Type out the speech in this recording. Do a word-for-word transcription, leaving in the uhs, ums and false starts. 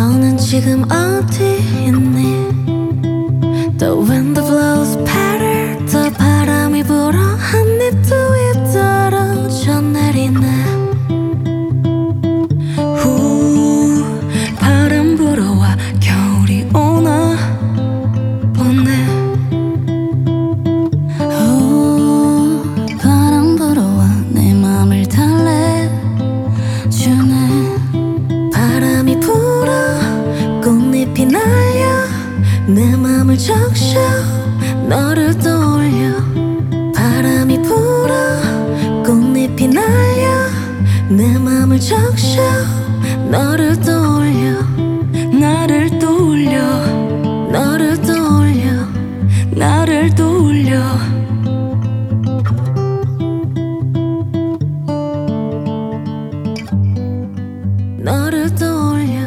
너는 지금 어디 있니? The wind blows better. 더 바람이 불어 한입 두입 떨어져 내리네. 후 바람 불어와 겨울이 오나 보네. 후 바람 불어와 내 맘을 달래주네. 바람이 불어 꽃잎이 날려 내 맘을 적셔 너를 떠올려. 바람이 불어 꽃잎이 날려 내 맘을 적셔 너를 떠올려. 나를 떠올려 너를 떠올려 나를 떠올려. 너를 떠올려